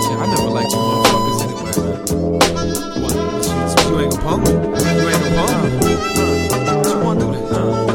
Shit, I never liked you motherfuckers anyway. What? Shit, you ain't gonna punk me? You ain't gonna punk me? What you wanna do this?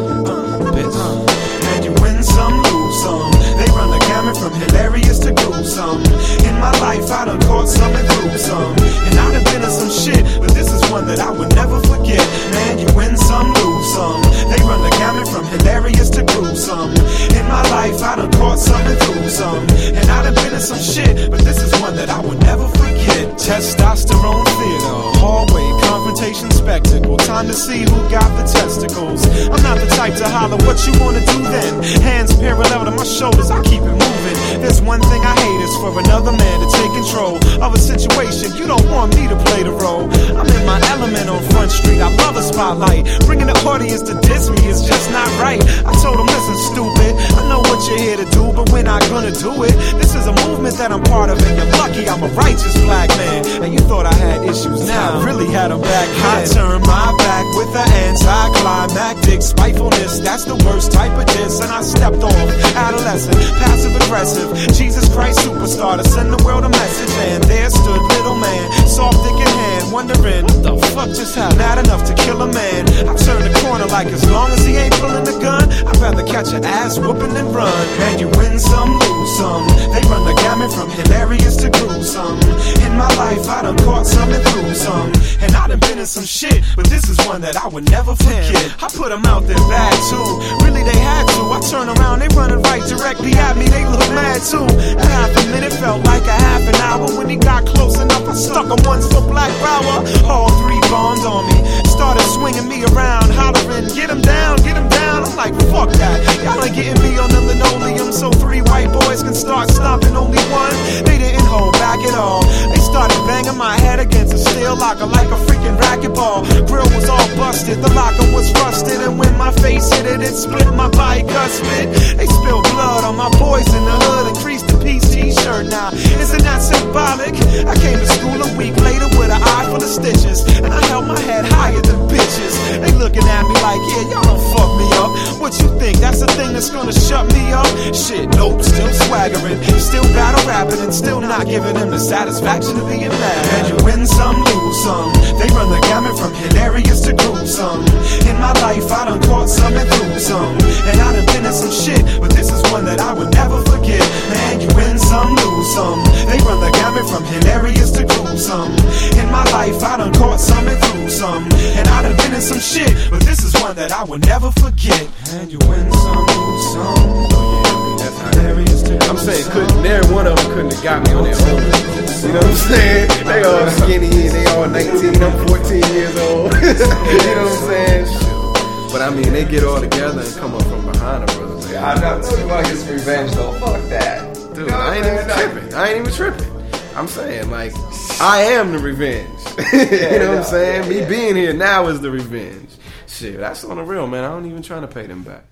Bitch. And you win some, lose some. They run the gamut from hilarious to gruesome. In my life, I done caught some and threw some. And I done been in some shit, but this is one that I would never forget. Man, you win some, lose some. They run the gamut from hilarious to gruesome. In my life, I done caught some and threw some. And I done been in some shit, but this is one that I would never forget. Testosterone theater, hallway, confrontation spectacle. Time to see who got the testicles. I'm not the type to holler what you wanna do then. Hands parallel to my shoulders, I keep it moving. There's one thing I hate is for another man to take control of a situation. You don't want me to play the role. I'm in my element on Front Street. I love a spotlight. Bringing the audience to diss me is just not right. I told them, listen, stupid, I know what you're here to do, but we're not gonna do it. This is a movement that I'm part of, and you're lucky I'm a righteous black man. And you thought I had issues, now I really had them back then. I turned my back with the anticlimactic spitefulness. That's the worst type of diss, and I stepped off. Adolescent, passive aggressive, Jesus Christ superstar to send the world a message. And there stood little man, soft dick in hand, wondering what the fuck just happened. Not enough to kill a man. I turned the corner like as long as he ain't pulling the gun, I'd rather catch an ass whooping than run. And you win some, lose some. They run the gamut from hilarious to gruesome. In my life, I done caught some and threw some. And I done been in some shit, but this is one that I would never forget. I put them out there bad too. Really, they had to. I turn around, they running right directly at me. They look mad too. A half a minute felt like a half an hour. When he got close enough, I stuck him once for Black Power. All three bombed on me. Started swinging me around, hollering, get him down, get him down. I'm like, fuck that. Y'all ain't getting me on the linoleum, so three white boys can start stomping only one. They didn't hold back at all. They started banging my head against a steel locker like a freaking racquetball. Grill was all busted, the locker was rusted, and when my face hit it, it split my bicuspid. They spilled blood on my boys in the hood and creased the PC shirt. Now, isn't that symbolic? I came to school a week later with an eye full of stitches, and I held my head higher than bitches. They looking at me like, yeah, y'all don't fuck me up. What you think, that's the thing that's gonna shut me up? Shit, nope, still swaggering, still battle rapping, and still not giving them the satisfaction of being mad. And you win some, lose some. They run the gamut from hilarious to gruesome. In my life, I done caught some and threw some. And I done been in some shit, but this is one that I would never forget. Man, you win some, lose some. They run the gamut from hilarious to gruesome. In my life, I done caught some and threw some. And I done been in some shit, but this is one that I would never forget. And you win some, lose some. I'm saying, there one of them couldn't have got me on their own. You know what I'm saying? They all skinny and they all 19, I'm 14 years old. You know what I'm saying? But I mean, they get all together and come up from behind them, brother. Man. I know you want to get some revenge though. Fuck that. Dude, I ain't even tripping. I'm saying, like, I am the revenge. You know what I'm saying? Me being here now is the revenge. Shit, that's on the real, man. I don't even try to pay them back.